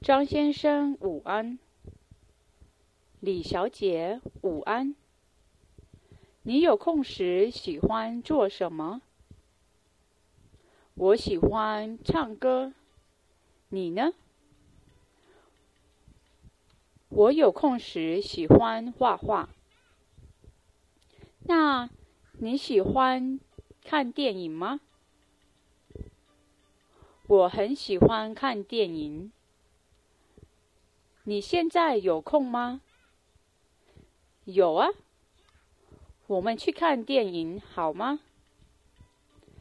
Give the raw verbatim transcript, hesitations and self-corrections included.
张先生午安，李小姐午安。你有空时喜欢做什么？我喜欢唱歌，你呢？我有空时喜欢画画。那你喜欢看电影吗？我很喜欢看电影。你现在有空吗？有啊，我们去看电影好吗？